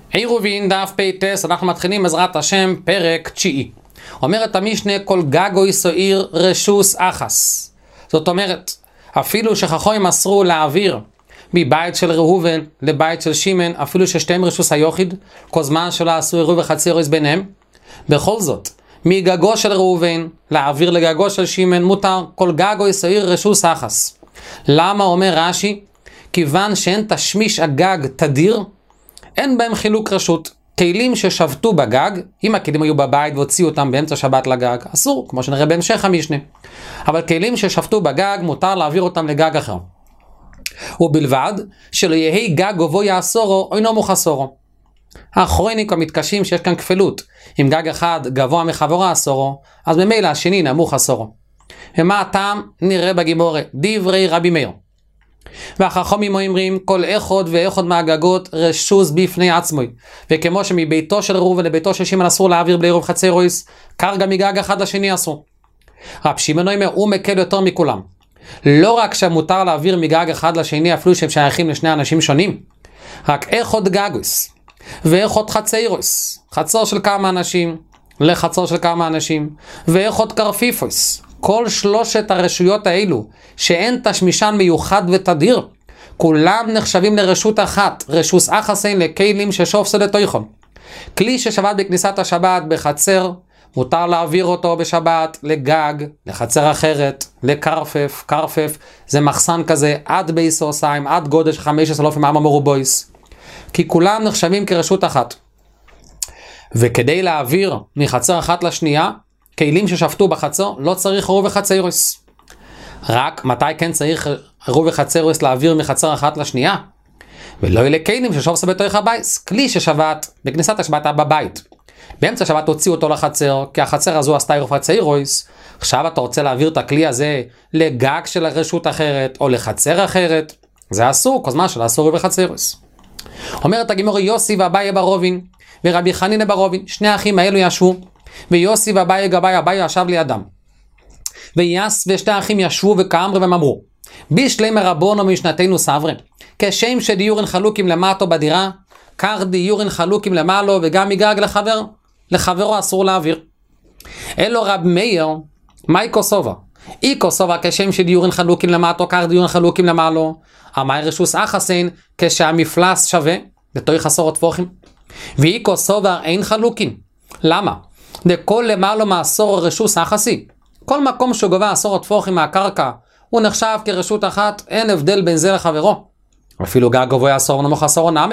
עירובין דף פ"ט, אנחנו מתחילים בעזרת השם פרק 9. אומרת המשנה, כל גגוי סועיר רשוס אחס. זאת אומרת, אפילו שחכמים אסרו להעביר מבית של ראובן לבית של שמעון, אפילו ששתיהם רשוס היוחיד, כל זמן שלא עשו עירוב וחצי עירוב ביניהם, בכל זאת, מגגו של ראובן להעביר לגגו של שמעון מותר כל גגוי סועיר רשוס אחס. למה אומר רש"י? כיוון שאין תשמיש הגג תדיר, אין בהם חילוק רשות. כלים ששבתו בגג, אם הכלים היו בבית והוציאו אותם באמצע שבת לגג, אסור, כמו שנראה בהמשך המשנה. אבל כלים ששבתו בגג, מותר להעביר אותם לגג אחר. ובלבד שלא יהי גג גבוה יעשורו, או אינו מוחסורו. האחרונים מתקשים שיש כאן כפלות. אם גג אחד גבוה מחברו עשורו, אז ממילא השני נמוך עשורו. ומה הטעם? נראה בגימורה, דברי רבי מאיר. והחכמים אומרים, כל אחד ואחד מהגגות רשוס בפני עצמו, וכמו שמביתו של ראובן לביתו של שמעון אסור להעביר בלי עירוב חצי עירוב, כך גם מגג אחד לשני אסור. רב שמעון אומר, הוא מקל יותר מכולם. לא רק שמותר להעביר מגג אחד לשני אפילו שהם שייכים לשני אנשים שונים, רק אחד גגוס ואחד חצי עירוב, חצר של כמה אנשים לחצר של כמה אנשים, ואחד קרפיפוס. כל שלושת הרשויות האלו, שאין תשמישן מיוחד ותדיר, כולם נחשבים לרשות אחת, רשוס אחסין לכלים ששופסו לתויכון. כלי ששבת בכניסת השבת בחצר, מותר להעביר אותו בשבת לגג, לחצר אחרת, לקרפף. קרפף זה מחסן כזה עד ביסוסיים, עד גודל 15,000 מרובויס. כי כולם נחשבים כרשות אחת. וכדי להעביר מחצר אחת לשנייה, כלים ששפטו בחצר, לא צריך עירוב וחצי עירוב. רק מתי כן צריך עירוב וחצי עירוב להעביר מחצר אחת לשנייה? ולא אלה כלים ששופסו בתוך הבית. כלי ששבת בכניסת השבת בבית. באמצע השבת הוציאו אותו לחצר, כי החצר הזו עשתה עירוב וחצי עירוב. עכשיו אתה רוצה להעביר את הכלי הזה לגג של רשות אחרת, או לחצר אחרת. זה אסור, כל זמן שלא אסור עירוב וחצי עירוב. אומרת הגימורה, יוסי ואביי ברובין, ורבי חנינא ברובין, שני האחים האלו ישבו, ויוסי ואביי גבאי, אביי ישב לידם. ויאס ושתי האחים ישבו וכאמרי והם אמרו, בישלמה רבונו משנתנו סברה, כשם שדיורין חלוקים למטו בדירה, כך דיורין חלוקים למעלו, וגם מגג לחברו אסור להעביר. אלו רב מאיר, מאי כוסובה? אי כוסובה כשם שדיורין חלוקים למטו, כך דיורין חלוקים למעלו, אמר רשוס אחסין, כשהמפלס שווה, בתוך עשרות טפוחים. ואי כוסובה אין חלוקים. למה? דכל למעלו מעשור רשוס אחסי. כל מקום שגובה עשרות טפוחים מהקרקע, הוא נחשב כרשות אחת, אין הבדל בין זה לחברו. אפילו גג גבוה עשור נמוך עשור נעמה.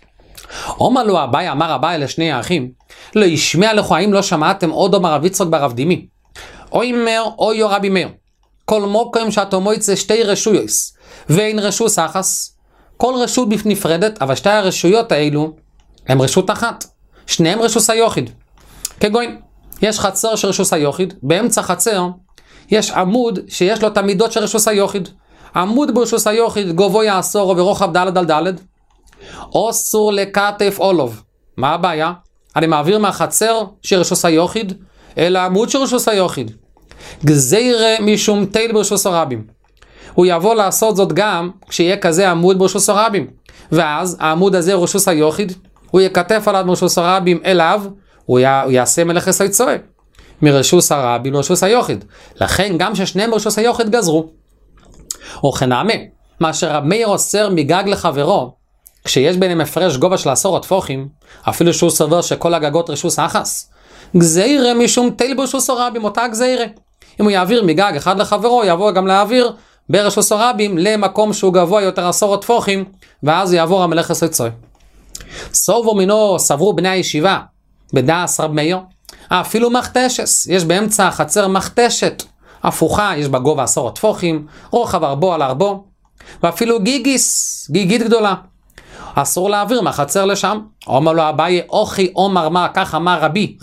אומר לו אביי, אמר אביי לשני האחים, לא ישמע לכו, האם לא שמעתם עוד אומר רב יצחק ברב דימי? אוי מר, אוי רבי מאיר. כל מוקם שאתו מויצא שתי רשויוס, ואין רשוס אחס. כל רשות נפרדת, אבל שתי הרשויות האלו, הם רשות אחת. שניהם רשוס היוחיד. כגון, יש חצר של רשוס היוחיד, באמצע חצר יש עמוד שיש לו את המידות של רשוס היוחיד. עמוד ברשוס היוחיד גובו יעשור ורוחב דלת על דלת. אסור לכתף אולוב. מה הבעיה? אני מעביר מהחצר של רשוס היוחיד אל העמוד של רשוס היוחיד. גזירה משום תיל ברשוס הרבים. הוא יבוא לעשות זאת גם כשיהיה כזה עמוד ברשוס הרבים. ואז העמוד הזה רשוס היוחיד, הוא יכתף עליו ברשוס הרבים אליו, הוא יעשה מלך יסויצוי מרשוס הרבים לרשוס היוחיד. לכן גם ששניהם ברשוס היוחיד גזרו. וכנעמה, מה שרב מאיר אוסר מגג לחברו, כשיש ביניהם הפרש גובה של עשרות טפוחים, אפילו שהוא סובר שכל הגגות רשוס אחס, גזירה משום תיל ברשוס הרבים, אותה גזירה. אם הוא יעביר מגג אחד לחברו, יבוא גם להעביר ברשוס הרבים למקום שהוא גבוה יותר עשרות טפוחים, ואז יעבור המלך יסויצוי. סובו מינו סברו בני הישיבה, בדעס רב מאיר, אפילו מחתשס, יש באמצע החצר מחתשת, הפוכה, יש בה גובה עשרות טפוחים, רוחב ארבו על ארבו, ואפילו גיגית גדולה. אסור להעביר מהחצר לשם. אומר לו אביי, אוכי אומר מה, כך אמר רבי.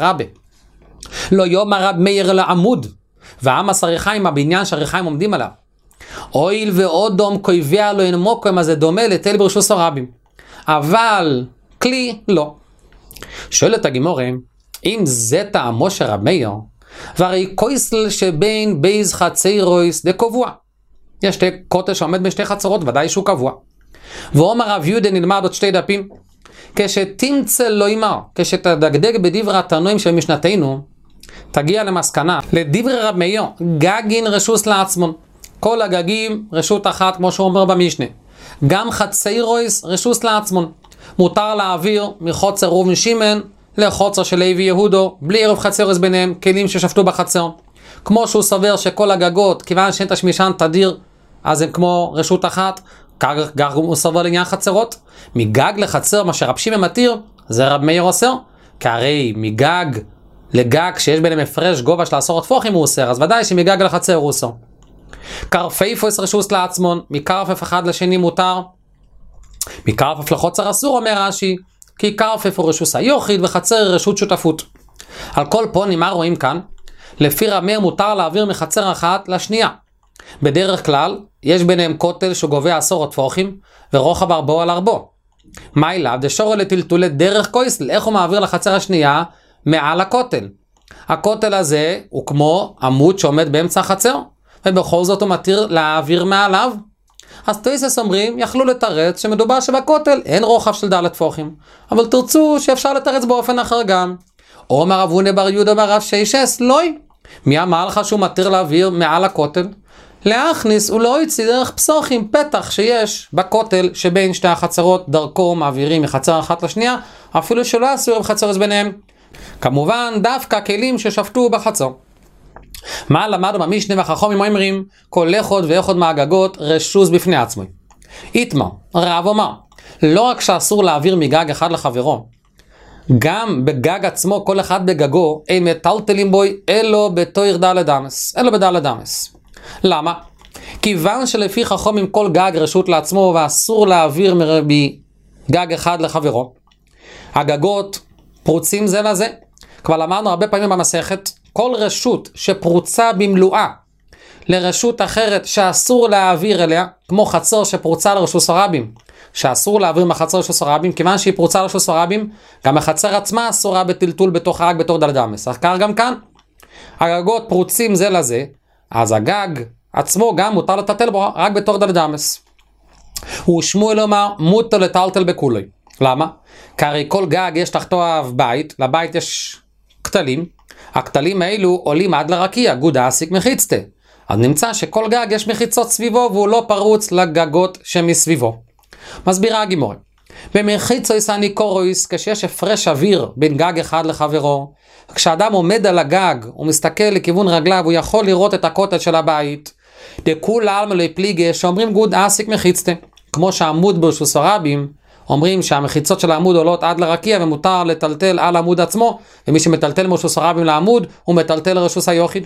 לא יאמר רב מאיר לעמוד, ועמס הריחיים, הבניין שהריחיים עומדים עליו. אויל ואודום קויביה לו אין מוקם, אז זה דומה לתל ברשוס הרבים. אבל כלי לא. שואלת הגימורה, אם זה טעמו של רב מאיר, והרי קויסל שבין בייז חצי רויס דה קבוע. יש שתי קוטש שעומד בשתי חצרות, ודאי שהוא קבוע. ואומר רב יהודה נלמד עוד שתי דפים, כשתמצא לא ימר, כשתדגדג בדברי התנועים של משנתנו, תגיע למסקנה, לדברי רב מאיר, גגין רשוס לעצמון. כל הגגים רשות אחת, כמו שהוא אומר במשנה. גם חצי רויס רשוס לעצמון. מותר להעביר מחוצר ראובן שמעון לחוצר של לוי יהודו, בלי ערב חצי רויס ביניהם, כלים ששפטו בחצר. כמו שהוא סובר שכל הגגות, כיוון שאין תשמישן תדיר, אז הם כמו רשות אחת, כך הוא סובר לעניין חצרות. מגג לחצר, מה שרב שמעון מתיר, זה רב מאיר אוסר, כי הרי מגג לגג שיש ביניהם הפרש גובה של 10 טפוחים הוא אוסר, אז ודאי שמגג לחצר הוא אוסר. קרפייפוס רשוס לעצמון, מקרפף אחד לשני מותר, מקרפף לחוצר אסור, אומר רש"י, כי קרפף הוא רשוס היוחיד וחצר רשות שותפות. על כל פונים, מה רואים כאן? לפי רב מאיר מותר להעביר מחצר אחת לשנייה. בדרך כלל, יש ביניהם כותל שגובה 10 טפוחים, ורוחב 4 על 4. מה אליו? דשורו לטלטולי דרך קויסל, איך הוא מעביר לחצר השנייה? מעל הכותל. הכותל הזה הוא כמו עמוד שעומד באמצע החצר, ובכל זאת הוא מתיר להעביר מעליו. אז תויסס אומרים, יכלו לתרץ שמדובר שבכותל אין רוחב של ד' טפוחים, אבל תרצו שאפשר לתרץ באופן אחר גם. אומר רב הונא בר יהודה בר רב שיישס, לוי. מי אמר לך שהוא מתיר להעביר מעל הכותל? להכניס ולא יצא דרך פסוחים, פתח שיש בכותל שבין שתי החצרות, דרכו מעבירים מחצר אחת לשנייה, אפילו שלא אסור בחצרות ביניהם. כמובן דווקא כלים ששפטו בחצר. מה למדנו במשנה והחכמים אומרים? כל אחד ואחד מהגגות רשוס בפני עצמו. איתמר, רב אומר, לא רק שאסור להעביר מגג אחד לחברו, גם בגג עצמו כל אחד בגגו אין מטלטלים בוי אלו בתויר ד' אמס, אלו בד' אמס. למה? כיוון שלפי חכמים כל גג רשות לעצמו ואסור להעביר מגג אחד לחברו, הגגות פרוצים זה לזה. כבר למדנו הרבה פעמים במסכת, כל רשות שפרוצה במלואה לרשות אחרת שאסור להעביר אליה, כמו חצר שפרוצה לרשות הרבים, שאסור להעביר מחצר לרשות הרבים, כיוון שהיא פרוצה לרשות הרבים, גם החצר עצמה אסורה בטלטול בתוך הגג בתור ד' אמס. כך גם כאן, הגגות פרוצים זה לזה, אז הגג עצמו גם מותר לטלטל בו רק בתור ד' אמס. ושמואל אומר, מותר לטלטל בכולי. למה? כי הרי כל גג יש תחתו בית, לבית יש כתלים, הכתלים האלו עולים עד לרקיע, גודה אסיק מחיצתה. אז נמצא שכל גג יש מחיצות סביבו והוא לא פרוץ לגגות שמסביבו. מסבירה הגימורה. במחיצויס הניקורויס, כשיש הפרש אוויר בין גג אחד לחברו, כשאדם עומד על הגג ומסתכל לכיוון רגליו, הוא יכול לראות את הכותל של הבית. דכול עלמא לא פליגי שאומרים גוד אסיק מחיצתה. כמו שהעמוד ברשוס הרבים, אומרים שהמחיצות של העמוד עולות עד לרקיע ומותר לטלטל על העמוד עצמו, ומי שמטלטל מרשוס הרבים לעמוד, הוא מטלטל לרשוס היוחיד.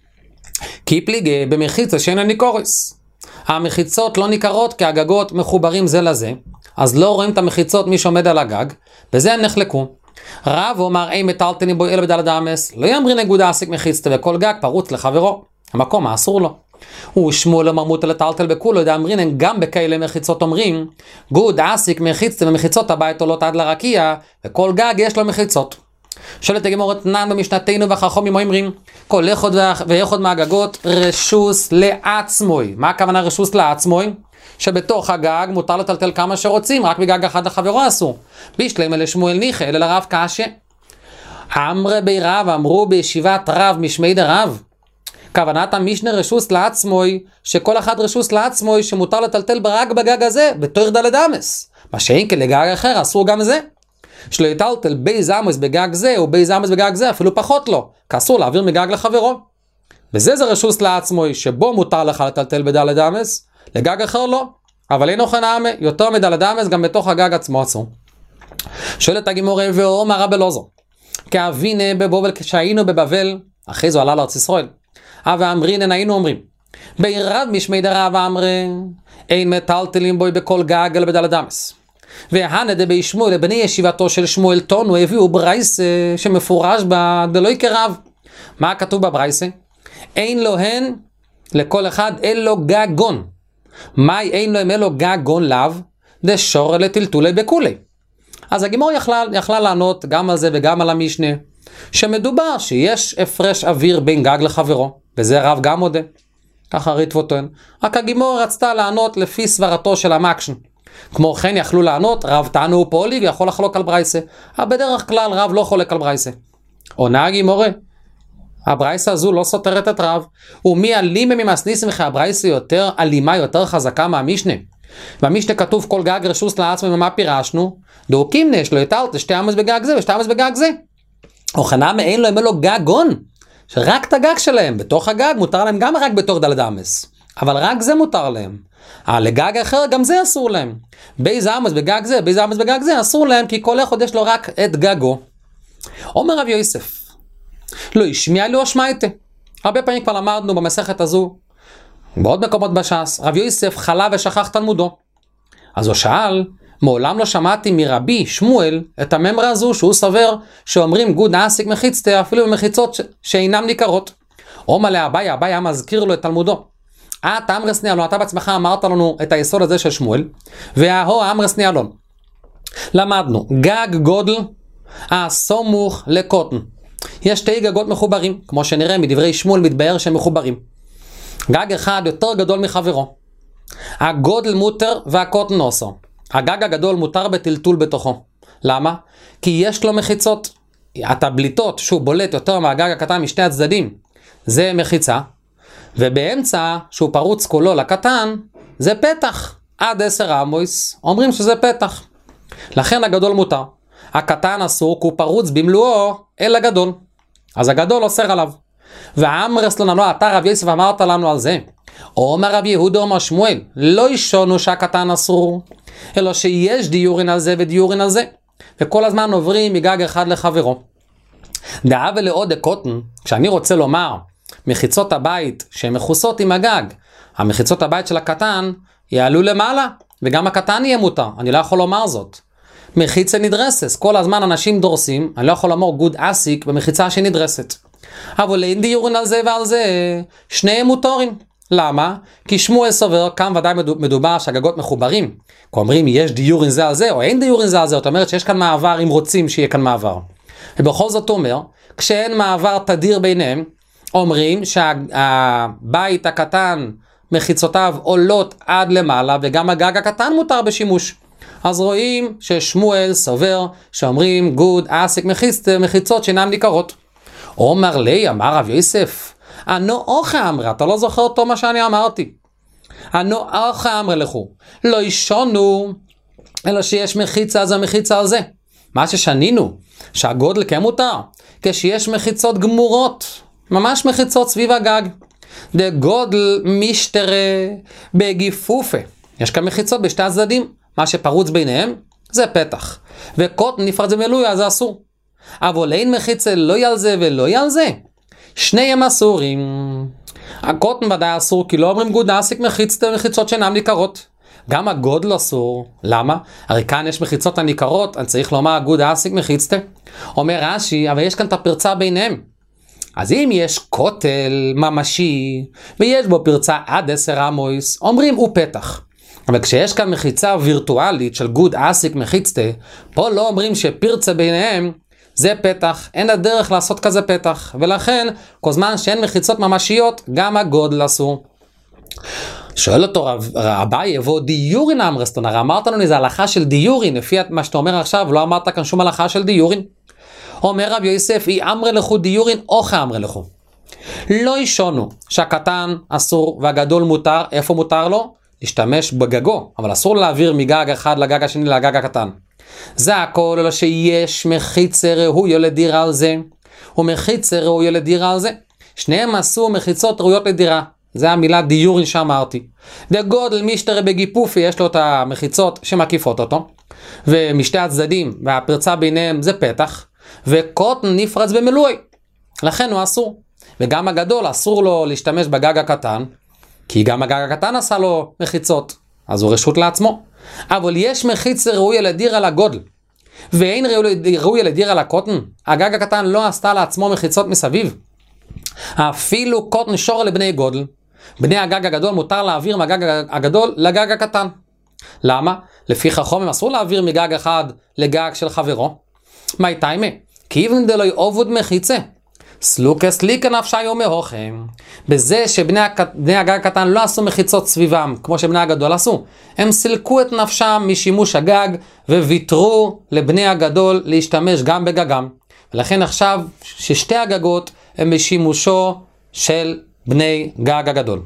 כי פליגי במחיצה שאין הניקוריס. המחיצות לא ניכרות כי הגגות מחוברים זה לזה, אז לא רואים את המחיצות מי שעומד על הגג, וזה הם נחלקו. רב אומר, אין מטלטלים בו אלא בד' אמס, לא יאמרי נגודה אסיק מחיצתה וכל גג פרוץ לחברו. המקום האסור לו. ושמואל אומר מותר לטלטל בכולו, דאמרינן גם בכאלה מחיצות אומרים, גוד אסיק מחיצתה ומחיצות הבית עולות עד לרקיע, וכל גג יש לו מחיצות. שואלת הגמרא תנן במשנתנו והחכמים אומרים, כל אחד ואחד מהגגות רשוס לעצמוי. מה הכוונה רשוס לעצמוי? שבתוך הגג מותר לטלטל כמה שרוצים, רק בגג אחד לחברו אסור. בישלמה לשמואל ניחא, אלא לרב קשיא. אמרי בי רב, אמרו בישיבת רב משמי דרב. כוונת המשנה רשוס לעצמוי, שכל אחד רשוס לעצמוי שמותר לטלטל רק בגג הזה, בתור ד' אמס. מה שאין כלגג אחר, אסור גם זה. שלא יטלטל בי זמוס בגג זה, או בי זמוס בגג זה, אפילו פחות לא, כי אסור להעביר מגג לחברו. וזה זה רשוס לעצמוי, שבו מותר לך לטלטל בד' אמס, לגג אחר לא. אבל אין אוכן העמה, יותר מד' אמס, גם בתוך הגג עצמו אסור. שואלת הגמרא ואומר רבי אלעזר, כאבינה בבבל, כשהיינו בבבל, אחרי זה עלה לארץ ישראל, ואמרינן היינו אומרים, בירב משמי דרב אמרי, אין מטלטלים בוי בכל גג אלא בד' אמס. והנדה בי שמואל, בני ישיבתו של שמואל תונו, הביאו ברייסה שמפורש בדלוי כרב. מה כתוב בברייסה? אין לו הן לכל אחד אלו גגון. מה אין לו הם אלו גגון לאו? דשור לטלטולי בכולי. אז הגמרא יכלה לענות גם על זה וגם על המשנה, שמדובר שיש הפרש אוויר בין גג לחברו, וזה רב גם מודה. ככה ריטבו טוען. רק הגמרא רצתה לענות לפי סברתו של המקשן, כמו כן יכלו לענות, רב תענו פולי ויכול לחלוק על ברייסה. אבל בדרך כלל רב לא חולק על ברייסה. עונה הגימורה, הברייסה הזו לא סותרת את רב. ומי אלימה ממסניס ממך, הברייסה יותר אלימה, יותר חזקה מהמשנה. במשנה כתוב כל גג רשוס לעצמם, ומה פירשנו? דאוקים נש, לא יטלת, שתי אמס בגג זה ושתי אמס בגג זה. אוכנה מאין לו, הם לו גגון, שרק את הגג שלהם, בתוך הגג מותר להם גם רק בתוך דלת אמס. אבל רק זה מותר להם. לגג אחר גם זה אסור להם. בייז אמס בגג זה, בייז אמס בגג זה אסור להם, כי כל אחד יש לו רק את גגו. אומר רב יוסף, לא ישמיע לו שמייתה. הרבה פעמים כבר למדנו במסכת הזו, בעוד מקומות בש"ס, רב יוסף חלה ושכח תלמודו. אז הוא שאל, מעולם לא שמעתי מרבי שמואל את הממרה הזו שהוא סבר שאומרים גוד נעסיק מחיצתה אפילו במחיצות שאינם ניכרות. אומר לאביי, אביי היה מזכיר לו את תלמודו. אתה אמרס ניאלון, אתה בעצמך אמרת לנו את היסוד הזה של שמואל, וההו אמרס ניאלון. למדנו, גג גודל הסמוך לקוטן. יש שתי גגות מחוברים, כמו שנראה מדברי שמואל מתבאר שהם מחוברים. גג אחד יותר גדול מחברו. הגודל מותר והקוטן נוסו. הגג הגדול מותר בטלטול בתוכו. למה? כי יש לו מחיצות. התבליטות שהוא בולט יותר מהגג הקטן משתי הצדדים, זה מחיצה. ובאמצע שהוא פרוץ כולו לקטן, זה פתח. עד 10 אמויס אומרים שזה פתח. לכן הגדול מותר. הקטן אסור כי הוא פרוץ במלואו אל הגדול. אז הגדול אוסר עליו. ואמרס לנו, אתה רב יוסף אמרת לנו על זה. אומר רב יהודה אומר שמואל, לא ישונו שהקטן אסור, אלא שיש דיורין על זה ודיורין על זה. וכל הזמן עוברים מגג אחד לחברו. דעה ולעוד הקוטן, כשאני רוצה לומר, מחיצות הבית שהן מחוסות עם הגג, המחיצות הבית של הקטן יעלו למעלה, וגם הקטן יהיה מותר, אני לא יכול לומר זאת. מחיצה נדרסס, כל הזמן אנשים דורסים, אני לא יכול לומר גוד אסיק במחיצה שנדרסת. אבל אין דיורין על זה ועל זה, שניהם מותרים. למה? כי שמואל סובר, כאן ודאי מדובר שהגגות מחוברים. אומרים יש דיורין זה על זה, או אין דיורין זה על זה, זאת אומרת שיש כאן מעבר אם רוצים שיהיה כאן מעבר. ובכל זאת אומר, כשאין מעבר תדיר ביניהם, אומרים שהבית הקטן מחיצותיו עולות עד למעלה, וגם הגג הקטן מותר בשימוש. אז רואים ששמואל סובר שאומרים גוד אסיק מחיצות שאינם ניכרות. אומר לי, אמר רב יוסף, אנו אוכה אמרה, אתה לא זוכר אותו מה שאני אמרתי. אנו אוכה אמרה לכו, לא ישונו, אלא שיש מחיצה זה מחיצה על זה. מה ששנינו, שהגודל כן מותר, כשיש מחיצות גמורות, ממש מחיצות סביב הגג. דגודל משתרה בגיפופה. יש כאן מחיצות בשתי הצדדים, מה שפרוץ ביניהם זה פתח. וקוטן נפרד ומלוי, אז זה אסור. אבל אין מחיצה לא יל זה ולא יל זה. שניהם אסורים. הקוטן ודאי אסור, כי לא אומרים גוד נעסיק מחיצות שאינם ניכרות. גם הגודל אסור. למה? הרי כאן יש מחיצות הניכרות, אני צריך לומר גוד נעסיק מחיצת. אומר רש"י, אבל יש כאן את הפרצה ביניהם. אז אם יש כותל ממשי, ויש בו פרצה עד 10 אמויס, אומרים הוא פתח. אבל כשיש כאן מחיצה וירטואלית של גוד אסיק מחיצתה, פה לא אומרים שפרצה ביניהם זה פתח, אין הדרך לעשות כזה פתח, ולכן כל זמן שאין מחיצות ממשיות, גם הגודל אסור. שואל אותו רבי יבוא דיורין אמרסטון, הרי אמרת לנו זה הלכה של דיורין, לפי מה שאתה אומר עכשיו, לא אמרת כאן שום הלכה של דיורין. אומר רב יוסף, אי אמרה לכו דיורין, אוכה אמרה לכו. לא ישונו שהקטן אסור והגדול מותר, איפה מותר לו? להשתמש בגגו, אבל אסור להעביר מגג אחד לגג השני לגג הקטן. זה הכל, אלא שיש מחיצה ראויה לדירה על זה, ומחיצה ראויה לדירה על זה. שניהם עשו מחיצות ראויות לדירה. זה המילה דיורין שאמרתי. דגודל משתרה בגיפופי, יש לו את המחיצות שמקיפות אותו, ומשתי הצדדים, והפרצה ביניהם זה פתח, וקוטן נפרץ במלואי. לכן הוא אסור. וגם הגדול אסור לו להשתמש בגג הקטן, כי גם הגג הקטן עשה לו מחיצות, אז הוא רשות לעצמו. אבל יש מחיצה ראויה לדיר על הגודל, ואין ראויה לדיר על הקוטן. הגג הקטן לא עשתה לעצמו מחיצות מסביב. אפילו קוטן שור לבני גודל. בני הגג הגדול מותר להעביר מהגג הגדול לגג הקטן. למה? לפי חכמים אסור להעביר מגג אחד לגג של חברו. מה תימא? כי אם דלוי עובד מחיצה. סלוקס ליקה נפשיו מהוכם. בזה שבני הגג הקטן לא עשו מחיצות סביבם, כמו שבני הגדול עשו. הם סילקו את נפשם משימוש הגג, וויתרו לבני הגדול להשתמש גם בגגם. ולכן עכשיו ששתי הגגות הם בשימושו של בני גג הגדול.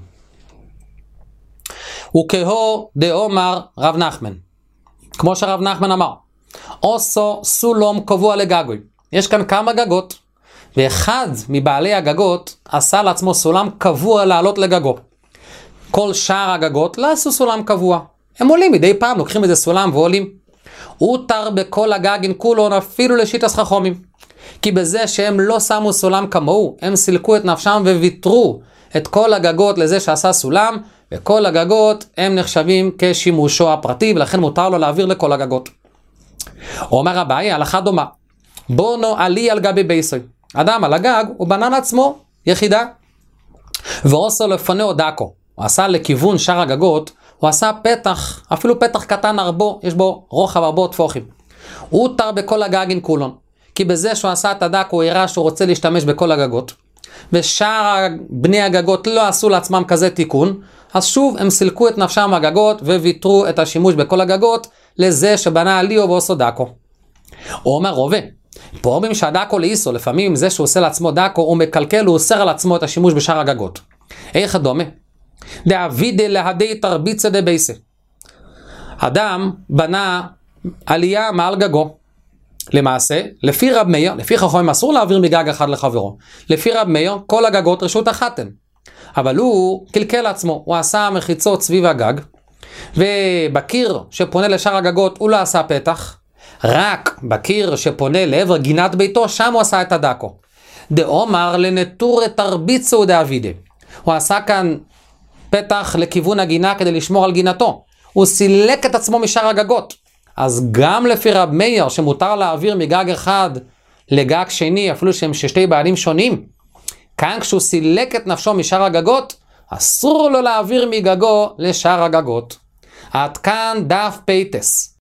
וכהו דאמר רב נחמן. כמו שרב נחמן אמר, עושו סולום קבוע לגגוי. יש כאן כמה גגות, ואחד מבעלי הגגות עשה לעצמו סולם קבוע לעלות לגגו. כל שאר הגגות לא עשו סולם קבוע. הם עולים מדי פעם, לוקחים איזה סולם ועולים. הותר בכל הגגין כולון אפילו לשיטת חכמים. כי בזה שהם לא שמו סולם כמוהו, הם סילקו את נפשם וויתרו את כל הגגות לזה שעשה סולם, וכל הגגות הם נחשבים כשימושו הפרטי, ולכן מותר לו להעביר לכל הגגות. אומר אביי, הלכה דומה. בונו עלי על גבי בייסוי. אדם על הגג, הוא בנה לעצמו יחידה. ועושו לפנהו דקו. הוא עשה לכיוון שאר הגגות, הוא עשה פתח, אפילו פתח קטן הרבו, יש בו רוחב הרבה טפוחים. הוא הותר בכל הגגין כולון. כי בזה שהוא עשה את הדקו, הוא הראה שהוא רוצה להשתמש בכל הגגות. ושאר בני הגגות לא עשו לעצמם כזה תיקון, אז שוב הם סילקו את נפשם מהגגות, וויתרו את השימוש בכל הגגות, לזה שבנה עליו ועושו דקו. הוא אומר רובה, פה אומרים שהדקו לאיסו, לפעמים זה שהוא עושה לעצמו דקו, הוא מקלקל, הוא אוסר על עצמו את השימוש בשאר הגגות. איך דומה? דאבידה להדי תרביצה דבייסה. אדם בנה עלייה מעל גגו. למעשה, לפי רב מאיר, לפי חכמים אסור להעביר מגג אחד לחברו. לפי רב מאיר, כל הגגות רשות אחת הן. אבל הוא קלקל לעצמו, הוא עשה מחיצות סביב הגג, ובקיר שפונה לשאר הגגות הוא לא עשה פתח, רק בקיר שפונה לעבר גינת ביתו, שם הוא עשה את הדקו. דאמר לנטור תרביצו דאבידה. הוא עשה כאן פתח לכיוון הגינה כדי לשמור על גינתו. הוא סילק את עצמו משאר הגגות. אז גם לפי רב מאיר שמותר להעביר מגג אחד לגג שני, אפילו שהם ששתי בעלים שונים, כאן כשהוא סילק את נפשו משאר הגגות, אסור לו להעביר מגגו לשאר הגגות. עד כאן דף פייטס.